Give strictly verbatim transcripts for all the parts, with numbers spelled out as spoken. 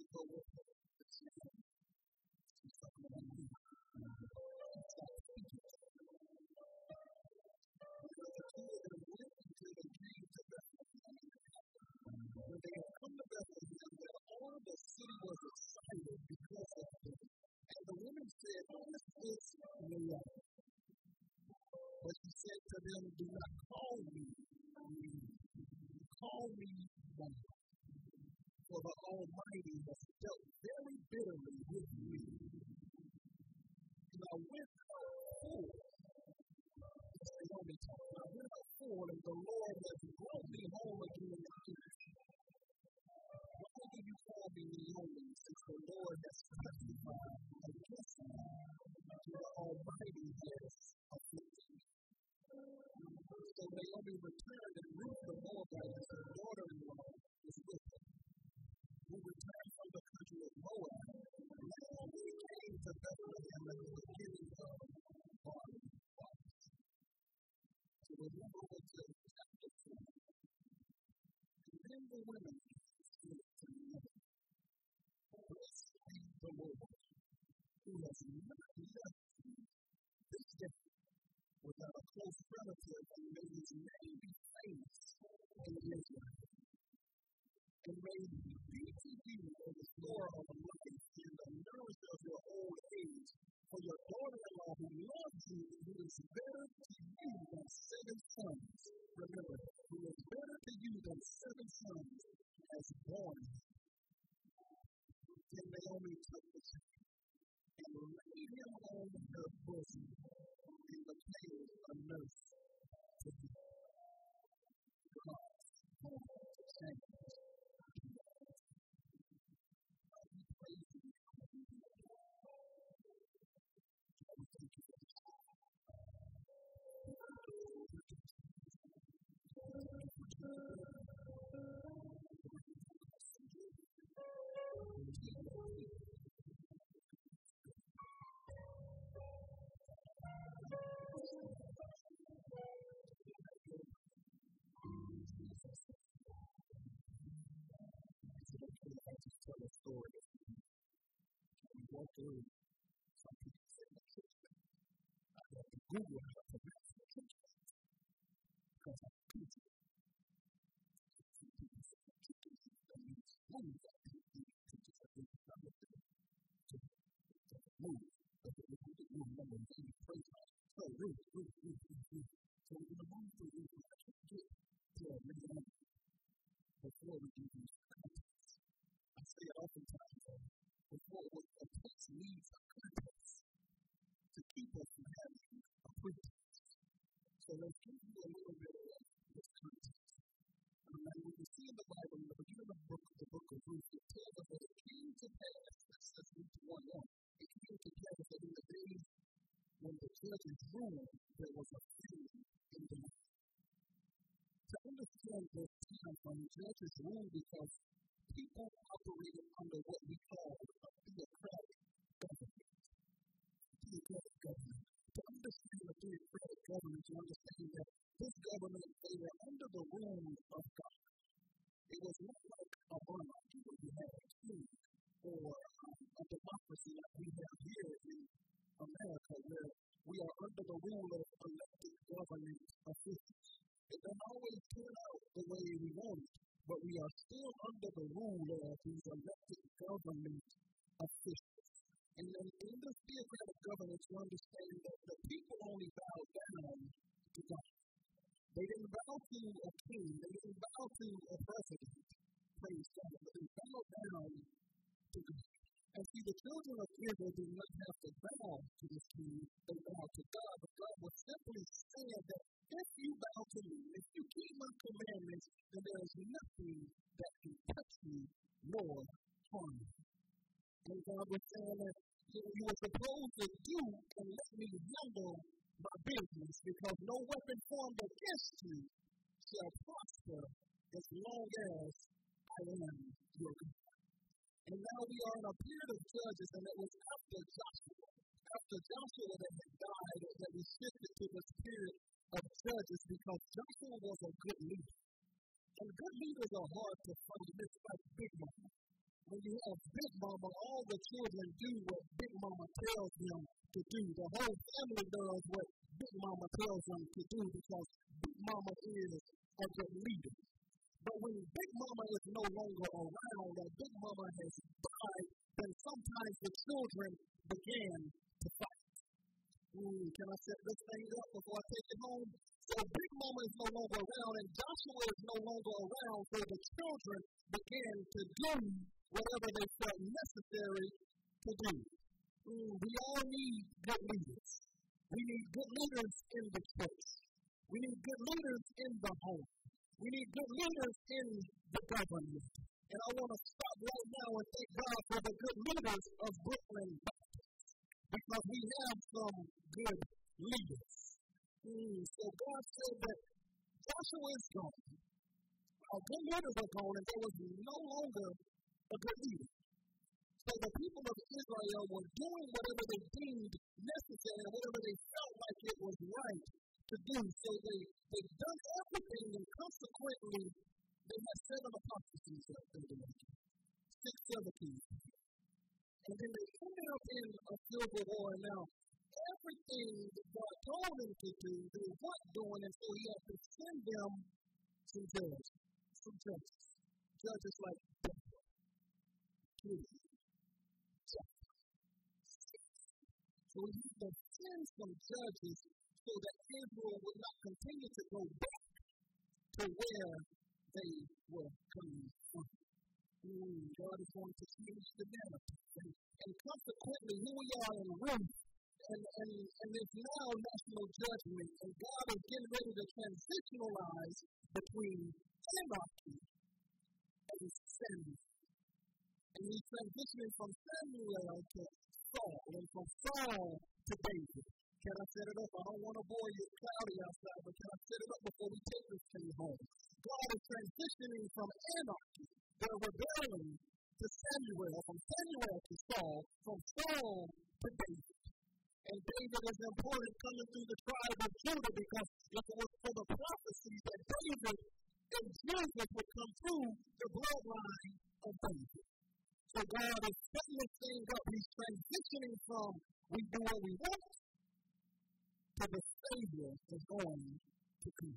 go with her. She's talking about me. She's talking about me. Because the two of them went until they came to Bethlehem. When they had come to Bethlehem, all the city was excited because of them. And the women said, "Oh, this is Leah." But she said to them, "Do not call me Leah. Call me Mama. For the Almighty has dealt very bitterly with me. And I went out full." They only talk. "I went out full, and the Lord has brought me home again in peace. Why do you call me Naomi, since the Lord has testified against me, to the Almighty has afflicted me?" So Naomi returned, and Ruth the Moabite, her daughter-in-law, was with her, who returned from the country of Moab. Now they came to Bethlehem at the beginning of barley harvest. So we move over to chapter four. And then the women said to Naomi, "Blessed be the Lord, who has not left you this day without a close relative, and may his name be famous in Israel. And may he be to you a restorer of life and the nourisher of your old age, for your daughter-in-law who loves you, who is better to you than seven sons." Remember, who is better to you than seven sons, has born. Then Naomi took the child and laid him on her bosom, and became a nurse to him. God's home to change. Tell a story. We walk through. Some people say the church. I have to Google how to pronounce the church because I'm teaching. Some people say the church that means move. I think the teachers are doing something to move. But they don't move. No one's in the praise line. So, move, move, move, move, move. So, we're going to move through this. We're going to get to a minimum before we do these context. I say it oftentimes, before a text needs a context to keep us from having a pretext. So let's give you a little bit of this context. Um, and we can see in the Bible, in the beginning of the book, the book of Ruth, it tells us that it came to pass, it says Ruth one one, it came to pass that in the days when the judges ruled, there was a famine in the land. To understand this time when judges ruled, because people operated under what we call a theocratic government. Theocratic government. To understand a theocratic government, to understand that this government, they were under the rule of God. It was not like a monarchy where you had a king or um, a democracy like we have here in America, where we are under the rule of elected government officials. It doesn't always turn out the way we want it, but we are still under the rule of these elected government officials. And then in this theocratic government, you understand that the people only bow down to God. They didn't bow to a king. They didn't bow to a president. Praise God. But they bowed down to God. And see, the children of Israel did not have to bow to this king. They bowed to God. But God was simply saying that if you bow to me, if you keep my commandments, then there is nothing that can touch you nor harm you. And God was saying that you, know, you were supposed to do and let me handle my business, because no weapon formed against you shall prosper as long as I am your God. And now we are in a period of judges, and it was after Joshua, after Joshua that had died, that we shifted to this period of judges, because Joshua was a good leader. And good leaders are hard to find. It's like big money. when you have Big Mama, all the children do what Big Mama tells them to do. The whole family does what Big Mama tells them to do because Big Mama is a good leader. But when Big Mama is no longer around or Big Mama has died, then sometimes the children began to fight. Ooh, can I set this thing up before I take it home? So Big Mama is no longer around and Joshua is no longer around, so the children began to do whatever they felt necessary to do. Mm, we all need good leaders. We need good leaders in the church. We need good leaders in the home. We need good leaders in the government. And I want to stop right now and thank God for the good leaders of Brooklyn Baptist, because we have some good leaders. Mm, so God said that Joshua is gone. Our good leaders are gone, and there was no longer a good leader. So the people of Israel were doing whatever they deemed necessary, whatever they felt like it was right to do. So they, they've done everything, and consequently, they had seven apostles that they did. Six seventies. And then they ended up in a civil war. Now, everything that God told them to do, they weren't doing, and so he had to send them some judges. Some judges. Judges like Deborah, Gideon, Jephthah. So he had to send some judges so that Israel would not continue to go back to where they were coming from. Mm, God is going to change the narrative. And, and consequently, here we are in Ruth, and, and, and there's now national judgment, and God is getting ready to transitionalize between anarchy and Samuel. And he's transitioning from Samuel to Saul, and from Saul to David. Can I set it up? I don't want to bore you. It's cloudy outside, but can I set it up before we take this thing home? God is transitioning from anarchy, their rebellion, to Samuel, from Samuel to Saul, from Saul to David. And David is important coming through the tribe of Judah, because if it was for the prophecy that David and Jesus would come through the bloodline of David. So God is setting this thing up. He's transitioning from we do what we want to the Savior is going to come.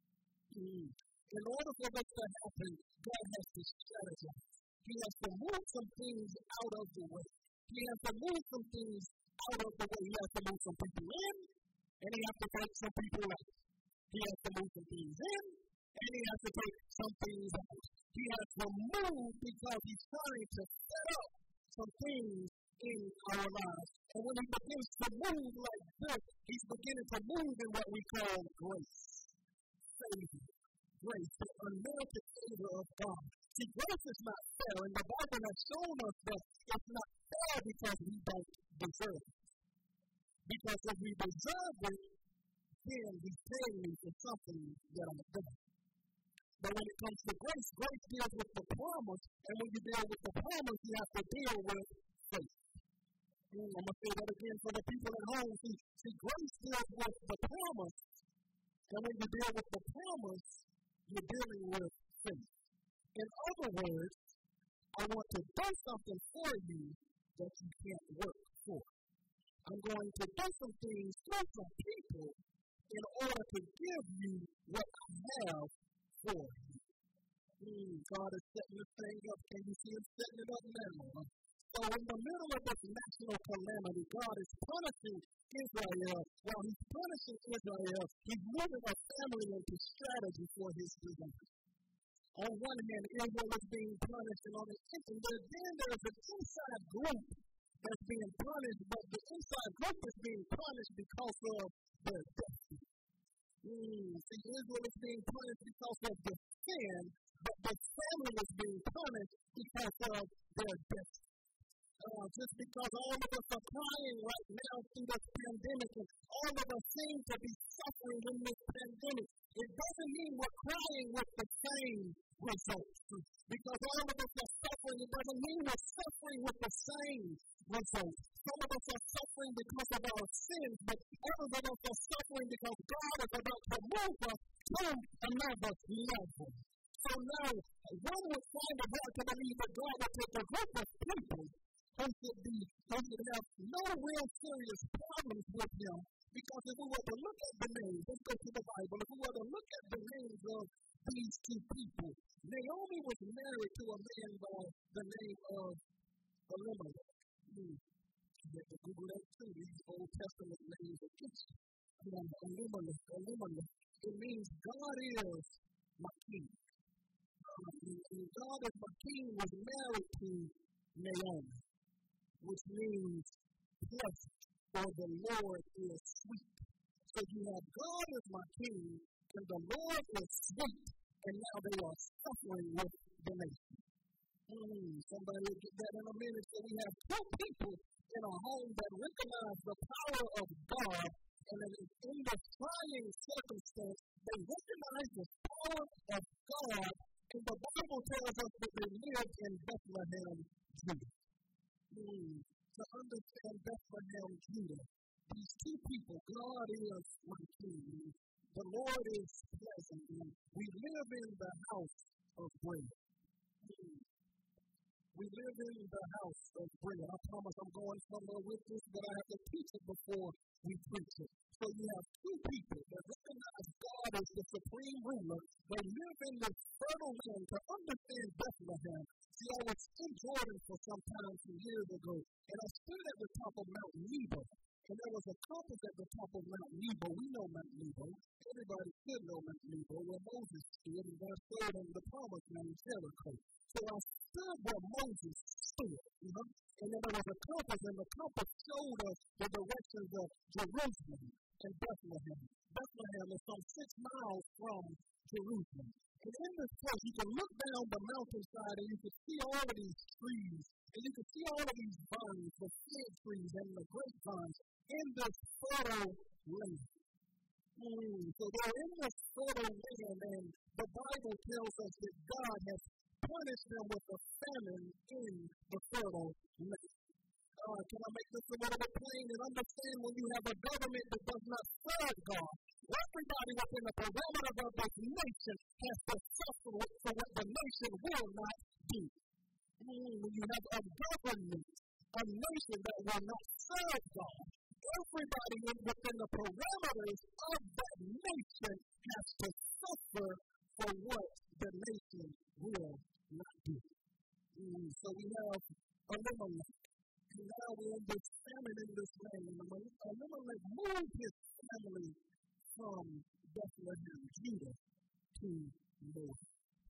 Mm. In order for this to happen, God has to strategize. He has to move some things out of the way. He has to move some things out of the way. He has to move some people in, and he has to take some people out. He has to move some things in, and he has to take some things out. He has to move because he's trying to set up some things in our lives. And when he begins to move like this, he's beginning to move in what we call grace. Favor. Grace. The unmerited favor of God. See, grace is not fair, and the Bible has shown us that it's not fair because we don't deserve it. Because if we deserve it, then he's paying me for something that I've done. But when it comes to grace, grace deals with the promise, and when you deal with the promise, you have to deal with faith. Mm, I'm going to say that again for the people at home. See, see, grace deals with the promise, and when you deal with the promise, you're dealing with faith. In other words, I want to do something for you that you can't work for. I'm going to do some things through some people in order to give you what I have for you. Mm, God is setting this thing up. Can you see him setting it up now? So in the middle of this national calamity, God is punishing Israel. While he's punishing Israel, he's moving a family into strategy for his design. On one hand, Israel is being punished, and on the other hand, then there's an inside group that's being punished, but the inside group is being punished because of their destiny. Mm, see, Israel is being punished because of the sin, but the family is being punished because of their destiny. Uh, just because all of us are crying right now through this pandemic, and all of us seem to be suffering in this pandemic, it doesn't mean we're crying with the same results. Because all of us are suffering, it doesn't mean we're suffering with the same results. Some of us are suffering because of our sins, but others of us are suffering because God is about to move us to another level. so now, one would find it hard to believe that God would take a group of people who should be, who should have no real serious problems with him, because if we were to look at the names, let's go to the Bible, if we were to look at the names of these two people, Naomi was married to a man by the name of Elimelech. Hmm. You have to Google that too, these Old Testament names of each. Elimelech, Elimelech. It means God is my king. Um, and God is my king was married to Naomi, which means pleasant, or the Lord is sweet. So you have God is my king, and the Lord is sweet, and now they are suffering with the nation. Mm, somebody will get that in a minute. So we have two people in a home that recognize the power of God, and in the trying circumstance, they recognize the power of God, and the Bible tells us that they lived in Bethlehem, Judah. Mm, to understand Bethlehem, Judah, these two people, God is my king, the Lord is pleasant, and we live in the house of bread. Mm. We live in the house of bread. I promise I'm going somewhere with this, but I have to teach it before we preach it. So you have two people that recognize God as the supreme ruler. They live in this fertile land. To understand Bethlehem, see, I was in Jordan for some time some years ago, and I stood at the top of Mount Nebo. And there was a compass at the top of Mount Nebo. We know Mount Nebo. Everybody should know Mount Nebo, where Moses stood, and God showed him the promised land, Jericho. So I stood where Moses stood, you know? And then there was a compass, and the compass showed us the directions of Jerusalem and Bethlehem. Bethlehem is some six miles from Jerusalem. And in this place, you can look down the mountainside, and you can see all of these trees, and you can see all of these vines, the fig trees and the grapevines, in this fertile land. Mm, so they're in this fertile land, and the Bible tells us that God has punished them with a famine in the fertile land. Uh, can I make this a little bit plain and understand when you have a government that does not serve God, everybody within the parameters of this nation has to suffer for what the nation will not do. Mm, when you have a government, a nation that will not serve God, everybody within the parameters of that nation has to suffer for what the nation will not do. Mm, so we have Elimelech. And now we're in this famine in this land. Elimelech moved his family from Bethlehem, Judah, to Moab.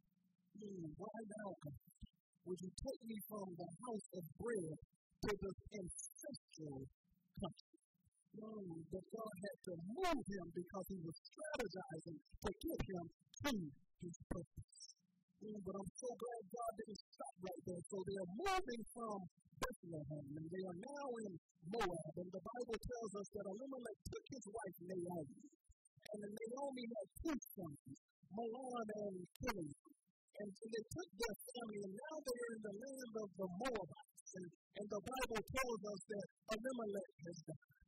Mm, why now, God? Would you take me from the house of bread to this ancestral country? Mm, but God had to move him because he was strategizing to get him to his purpose. Mm, but I'm so glad God didn't stop right there. So they are moving from Bethlehem, and they are now in Moab. And the Bible tells us that Elimelech took his wife Naomi, and Naomi had two sons, Mahlon and Chilion. And so they took their family, and now they're in the land of the Moabites. And, and the Bible tells us that Elimelech has died.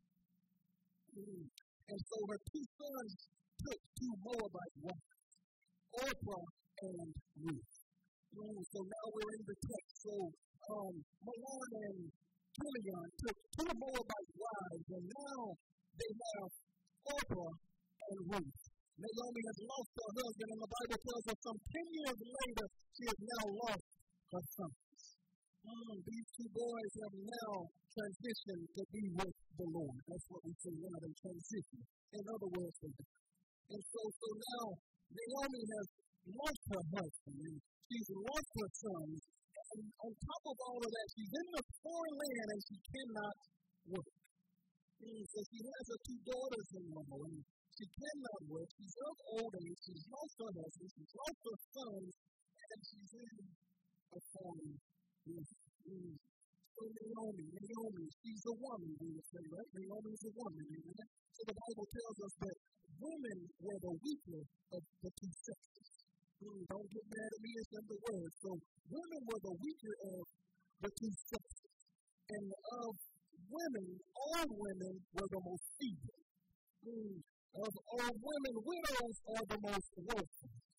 Mm. And so her two sons took two Moabite wives, Orpah and Ruth. Mm. So now we're in the text. So um, Mahlon and Chilion took two Moabite wives, and now they have Orpah and Ruth. Naomi has lost her husband, and the Bible tells us some ten years later, she has now lost her sons. Mm, these two boys have now transitioned to be with the Lord. That's what we say now, they transition. In other words, they die. And so, so now, Naomi has lost her husband, and she's lost her sons. And on top of all of that, she's in the foreign land, and she cannot work. Mm, so she has her two daughters-in-law, and she cannot work. She's of old age. She's lost her husband. She's lost her sons. And she's in a foreign land. Mm. So Naomi, Naomi, she's a woman, we would say, right? Naomi is a woman. Right? So the Bible tells us that women were the weaker of the two sexes. Mm, don't get mad at me, it's in the word. So women were the weaker of the two sexes. And of women, all women were the most feeble. Mm. Of all women, widows are the most woeful.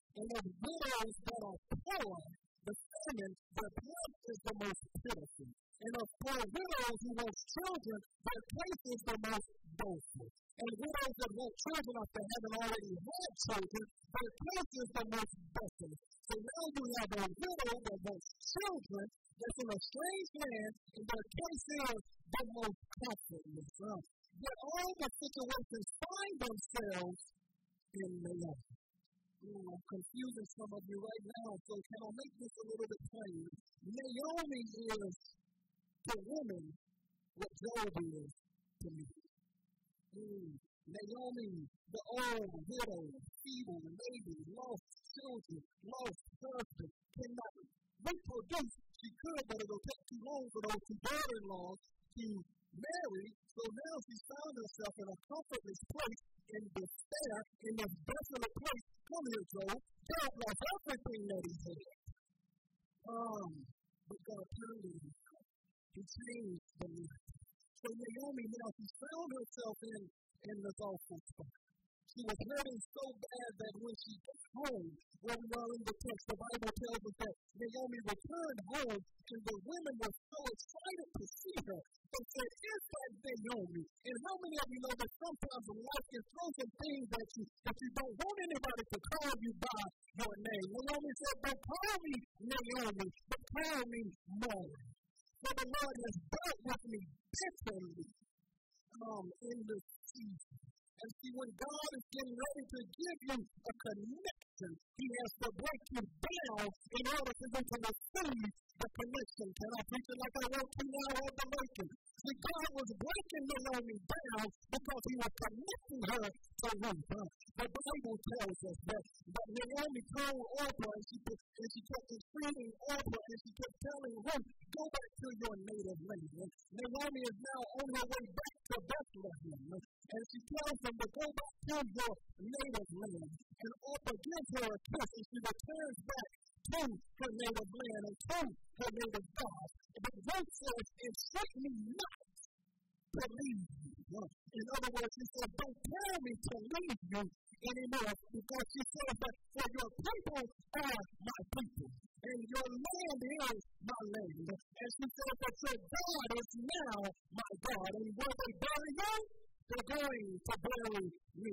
And of widows that are poor, the famine, their plight is the most pitiful. And of poor widows who want children, their case is the most doleful. And widows that want children after having already had children, their case is the most desolate. So now you have a widow that wants children that's in a strange land, and their case is the most comfortless. Uh, yet all the situations find themselves in Naomi. Ooh, I'm confusing some of you right now, so can I make this a little bit plain? Naomi is to woman what Job is to me. Mm. Naomi, the old widow, feeble, lady, lost children, lost husband, cannot reproduce. She could, but it'll take too long for those two daughter-in-laws to marry. So now she's found herself in a comfortless place, in despair, in this desolate place. Come here, Job. Job lost everything that he had. Um, but God turned it. He changed the life. So Naomi now, she's found herself in, in this awful spot. She was hurting so bad that when she got home, where we are in the text, the Bible tells us that Naomi returned home, and the women were so excited to see her. They said, "Is that Naomi?" And how many of you know that sometimes life can throw some things at you that you don't want anybody to call you by your name? Naomi said, "Don't call me Naomi, but call me Mary. For the Lord has dealt with me bitterly um, in this season." And see, when God is getting ready to give you a connection, He has to break you down in order for you to receive the connection. Can I preach it like I want to now at the making? See, God was breaking Naomi down because He was connecting her to Ruth. Huh? The Bible tells us that, that Naomi told Orpah, and she, and she kept entreating Orpah, and she kept telling Ruth, "Go back to your native land." And Naomi is now on her way back to Bethlehem. And she tells them to go back to your native land. And Orpah gives her a kiss, and she returns back to her native land and to her native God. But Ruth says, "Instruct me not to leave you." In other words, she said, "Don't tell me to leave you anymore," because she said that for your people are my people, and your land is my land. And she said that your God is now my God, and where they bury you, they're going to bury me.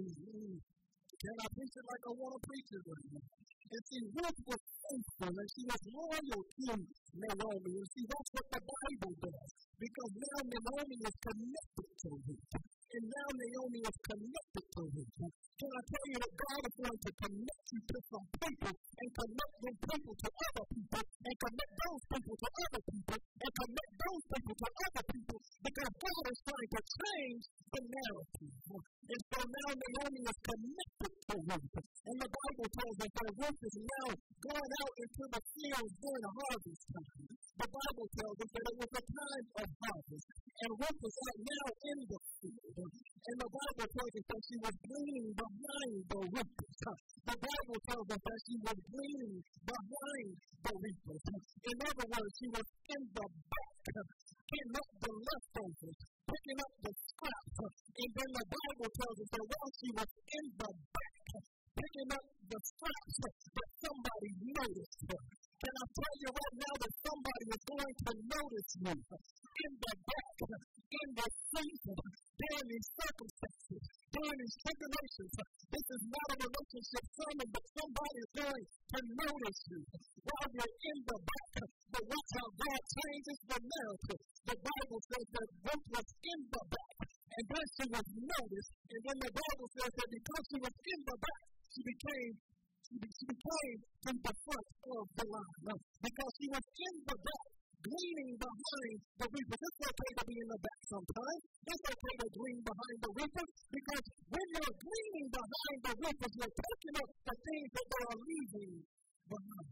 Can I preach it like I want to preach it right now? And see, Ruth was faithful, and she was loyal to Naomi. And see, that's what the Bible does, because now Naomi is connected to Ruth. And now Naomi is connected to Ruth. Can I tell you that God is going to connect you to some people, and connect them people to other people, and connect those people to other people, and connect those people to other people, because God is trying to change the narrative. And so now Naomi is connected to Ruth. And the Bible tells us that Ruth is now going out into the fields during the harvest time. The Bible tells us that it was a time of harvest. And Ruth was out now in the field. And the Bible tells us that she was gleaning behind the reapers. The Bible tells us that she was gleaning behind the reapers. In other words, she was in the back, picking up the leftovers, picking up the scraps. And then the Bible tells us that while she was in the back, picking up the scraps, that somebody noticed her. Can I tell you right now that somebody is going to notice you in the back, in the season, during these circumstances, during these tribulations? This is not a relationship sermon, but somebody is going to notice you while you're in the back. But watch how God changes the narrative. The Bible says that Ruth was in the back, and then she was noticed, and then the Bible says that because she was in the back, she became She became in the front of the line. No, because she was in the back, gleaning behind the reapers. It's okay to be in the back sometimes. It's okay to glean behind the reapers, because when you're gleaning behind the reapers, you're picking up the things that they are leaving behind.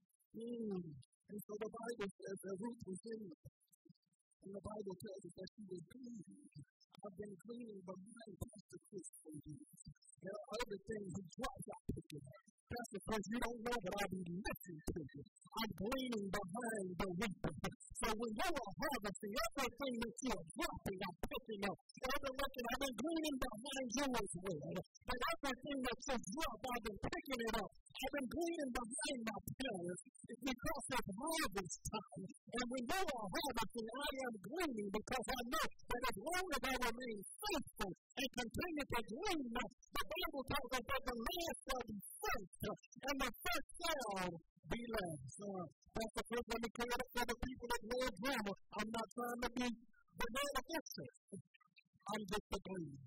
Mm. And so the Bible says that Ruth was in the back. And the Bible tells us that she was gleaning. I've been gleaning behind Pastor Chris for years. There are other things he drops out picking up. Pastor Chris, you don't know that I be listening to you. I'm gleaning behind the reaper. So when you are harvesting, everything that you are dropping, I'm picking up. Every looking, I've been gleaning behind you as well. But everything that you drop, I've been picking it up. I've been gleaning behind my parents. It's because it's harvest time. And when you are harvesting, I am gleaning because I know that as long as I remain faithful and continue to glean, the Bible tells us that the land shall be first, and the first shall be last. Uh, that's the first. Let me clear it up for the people that know drama. I'm not trying to be the man of excess. I'm just a gleaner.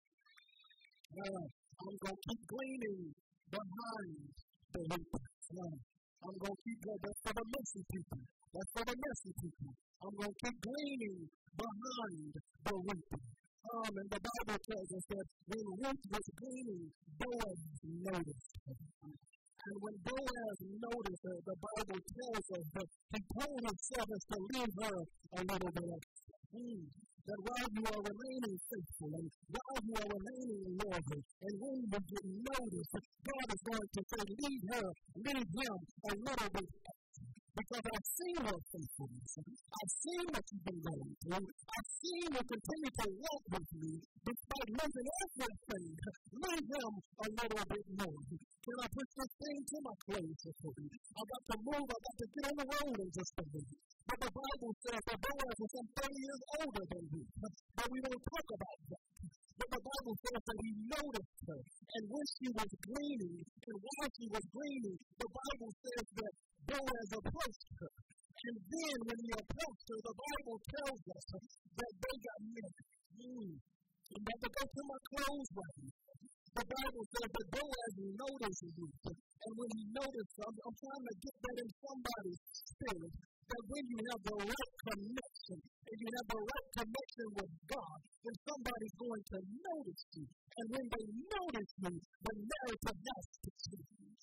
Uh, I'm going to keep gleaning behind the reaper. Uh, I'm going to keep going. That's for the messy people. That's for the messy people. I'm going to keep gleaning behind the reaper. Um, and the Bible tells us that when Ruth was gleaning, Boaz noticed her. And when Boaz noticed her, the Bible tells us that he told his servants to leave her a little bit extra. Mm. That while you are remaining faithful and while you are remaining loyal and when you get noticed, God is going to say, leave her, leave him a little bit extra. Because I've seen her faithfulness. I've seen what you've been going through. I've seen you continue to walk with me despite losing everything. Leave him a little bit more. Can I put this thing to my clothes for you? I've got to move. I've got to get on the road in just a minute. But the Bible says that Boaz was some thirty years older than me. But we don't talk about that. But the Bible says that he noticed her. And when she was gleaning, and while she was gleaning, the Bible says that Boaz approached her. And then when he approached her, the Bible tells us that they got married. Mm. I'm about to go to my clothes right now. The Bible says that Boaz notices Ruth. And when he noticed, I'm, I'm trying to get that in somebody's spirit, that when you have the right connection, and you have the right connection with God, then somebody's going to notice you. And when they notice you, the narrative has to change.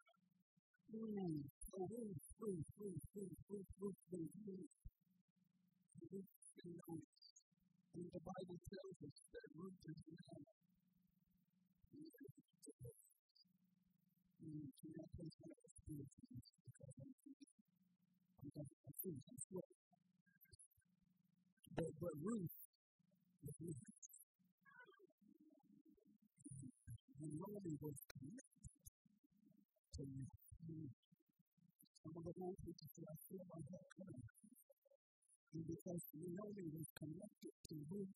Mm. Oh, Ruth, Ruth, Ruth, Ruth, Ruth, Ruth, Ruth, Ruth. Ruth is noticed. And the Bible tells us that Ruth is now. Mm, can I place my experience in this? Because I'm thinking, I'm going to think, I'm sure. But, but Ruth was Ruth. And Naomi was connected to Ruth. Some of the old people say, I feel my heart coming. And because Naomi was connected to Ruth,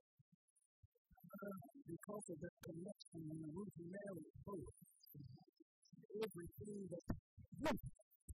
uh, because of that connection, when Ruth married Boaz, everything that Ruth,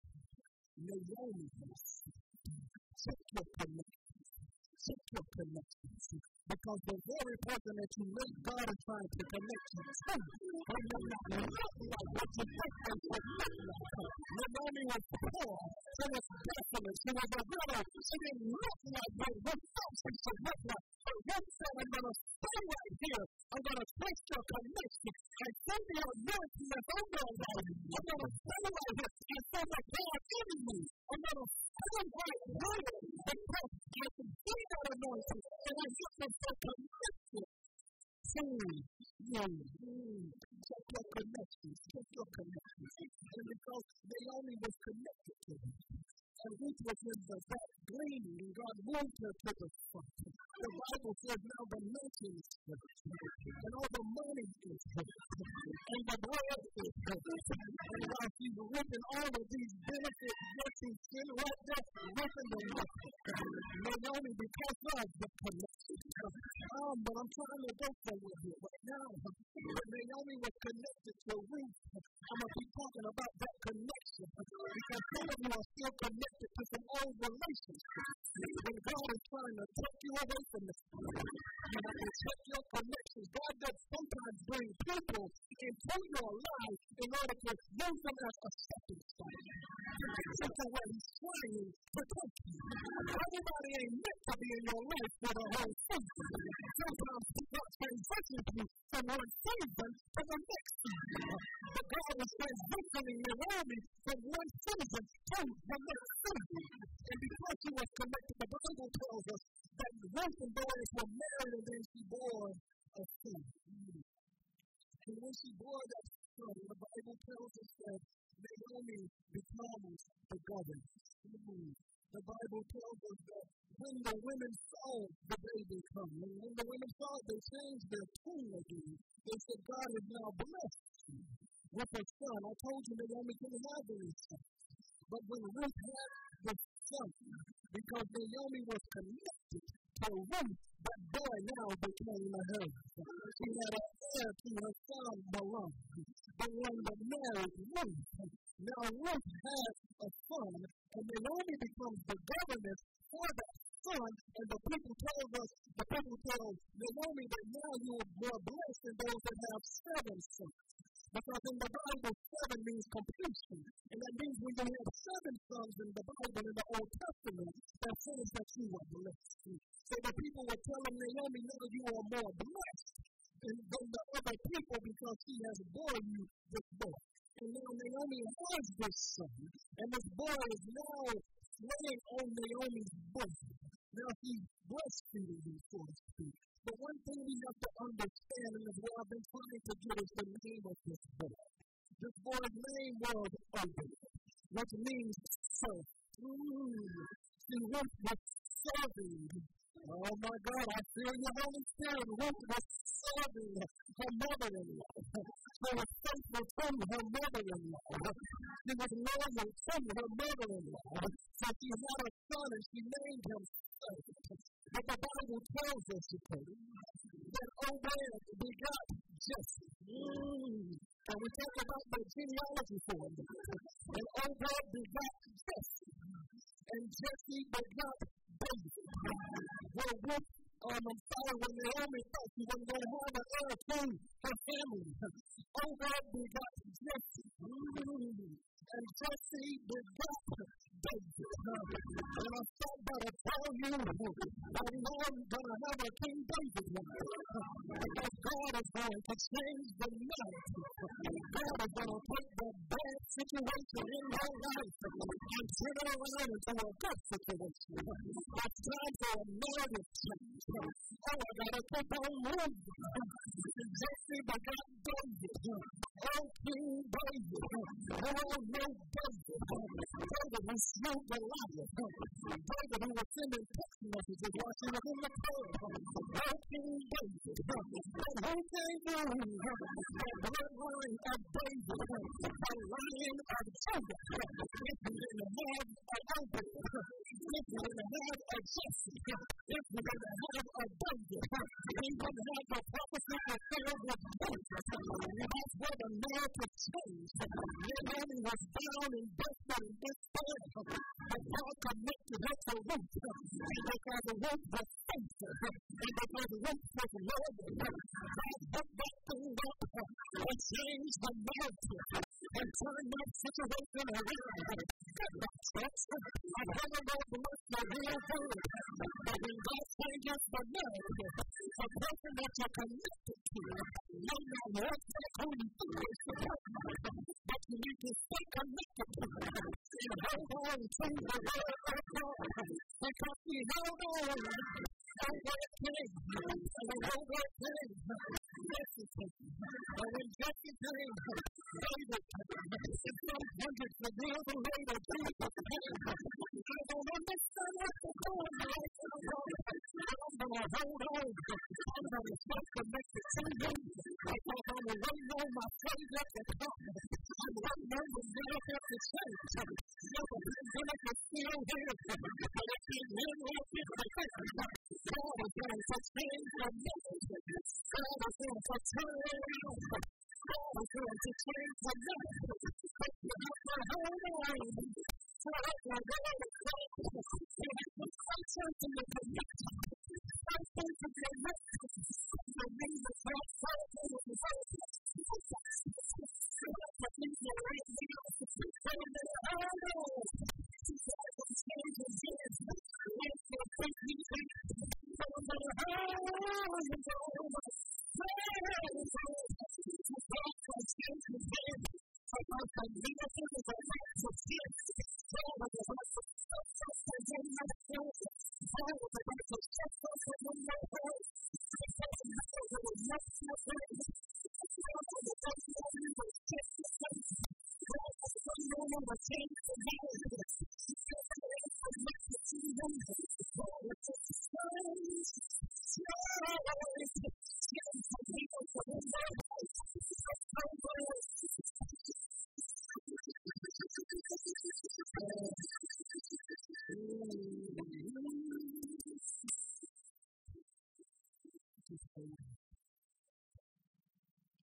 Naomi was, check your connections. Check your connections. Because the very person that you make, God is trying to connect you to. They may not look like what you think they should look like. Naomi was poor. She was desolate. She was a widow. She didn't look like what Ruth thought she should look like. So Ruth said, I'm going to stay right here. I'm going to fix your connection. And send the anointing that's on your life. I'm going to stay right here. And send the God in me. I'm going to stay right here. Because I can see that anointing. And I get to stay connected to you. Check your connections. Check your connections. And because Naomi was connected to him. And Ruth was in the back gleaning, and God moved her to the front. The Bible says now the nation is hurt, and all the money is hurt, and the bread is hurt. And while she's ripping all of these benefits, working sin right there, ripping the money. Naomi, because of the connection. Um, but I'm trying to go somewhere here right now. Naomi was connected to Ruth. I'm going to keep talking about that connection, because some of you are still connected to some old relationships. And God is trying to take you away from this. You have to check your connections. God does sometimes bring people into your life in order to use them as a stepping stone. To get where He's trying to take you. Everybody ain't meant to be in your life for the whole season. Sometimes God transitions you from one season to the next season. But God is transitioning Naomi from one season to the next season. And because she was connected, the Bible tells us that Ruth and Boaz were married, and then she bore a son. And when she bore that son, the Bible tells us that but they changed their tune again. They said, God has now blessed you with a son. I told you Naomi couldn't have any son. But when Ruth had the son, because Naomi was connected to Ruth, that boy now became a husband. She had an heir to her son, Malon, the one that married Ruth. Now Ruth has a son, and Naomi becomes the governess for that son, and the people told us, the people told Naomi that now you are more blessed than those that have seven sons. Because in the Bible, seven means completion. And that means when you have seven sons in the Bible, in the Old Testament, that says that you are blessed. So the people were telling Naomi, now you are more blessed than, than the other people because she has borne you this boy. And now Naomi has this son, and this boy is now laying on Naomi's bosom. Now he's breastfeeding him, so to speak. But one thing we have to understand, and is what I've been trying to get, is the name of this boy. This boy's name was Obed, which means servant. See, Ruth was serving. Oh my God, I feel your Holy Spirit. Ruth was serving her mother-in-law. She was faithful to her mother-in-law. She was loyal to her mother-in-law. So she had a son and she named him servant. But the Bible tells us that Obed begot Jesse. Mm. And we talk about the genealogy for him. And Obed begot Jesse. And Jesse begot David. Well, Ruth, um, I'm sorry, when Naomi thought she wasn't going to have an heir to her family, Obed begot Jesse. Mm. And Jesse begot David. And I thought that I tell you that I'm going to have a King David one. Because God is going to change the narrative. God is going to take the bad situation in your life and turn it around into a good situation. It's time for a narrative change. Oh, I got to keep on moving. Jesse begot David. Oh, King David. Oh, no David. David who slew Goliath. David who was sending text messages while she was in the prayer. Oh, King David. And who gave you the bloodline of David? The lion of Judah. If you didn't have a Obed, if you didn't have a Jesse, if you didn't have a David, you didn't have the prophecy fulfilled with David. And that's where the narrative changed. Naomi was down and desperate and despair. But God connected her to Ruth. And because Ruth was faithful, and because Ruth was loyal, God put that thing up and changed the narrative and turned that situation around. I never know the most of real good. But when God changes the narrative, the person that you're connected to may not look like who you think is supposed to be, but you need to stay connected to them and hold on to the word of God. Because we held on over a king, and over a king, Jesse came. And when Jesse came, David came. And some hundreds of years later, Jesus came. I don't understand what's going on. I'm going to hold on. I'm going to stay connected to him. Because I'm waiting on my Savior to come. I'm waiting on the miracle to change. Now the pandemic is still here. But it can't live like this. God is going to change the narrative. God is going to turn it around. God is going to change the narrative. But you have to hold on. So I can go to the place. You have to fight something to connect. Fight something to connect. The things that God told you to do. So that's the things that are right now. So I'm going to hold on. God will change the narrative. Life will take me back. So I'm going to hold on. God will change the narrative. Because the miracle is a right to see. God is a right to stop us from one another. God is a right to stop us from one another. Because the miracle is not so great. God is a right to change the narrative. God is a right to change the narrative. God is a right to change the narrative. God is a right to change the narrative.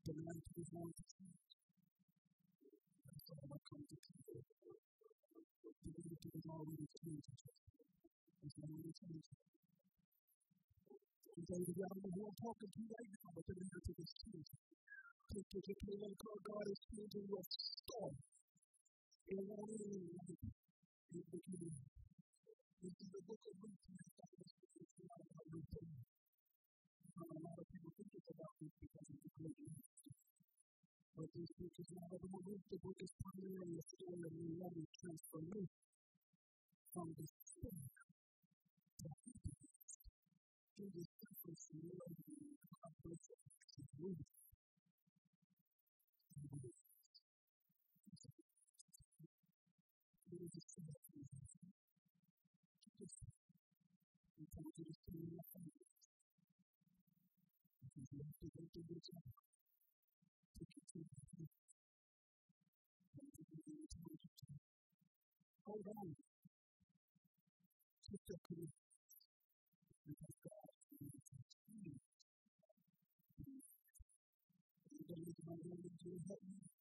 demand to be born to change. That's all I come to people. The unity is already changing. It's already changing. And so the reality who I'm talking to right now, but the narrative is changing. Because if you want to call God is changing your story. It won't even like it became. This is the book of Ruth. It's not about Ruth. A lot of people think it's about Ruth because of the great news. But this book is not about Ruth. The book is primarily a story of a loving transformation from the sin to happiness. Through the surface and love and God bless us to Ruth. It is a sin of Jesus. We come to this thing in our families. Because we have to go to this one. Take it to the truth. And to be able to hold it to. Hold on. Take your career. Because God is going to change. And then it's my name to help me.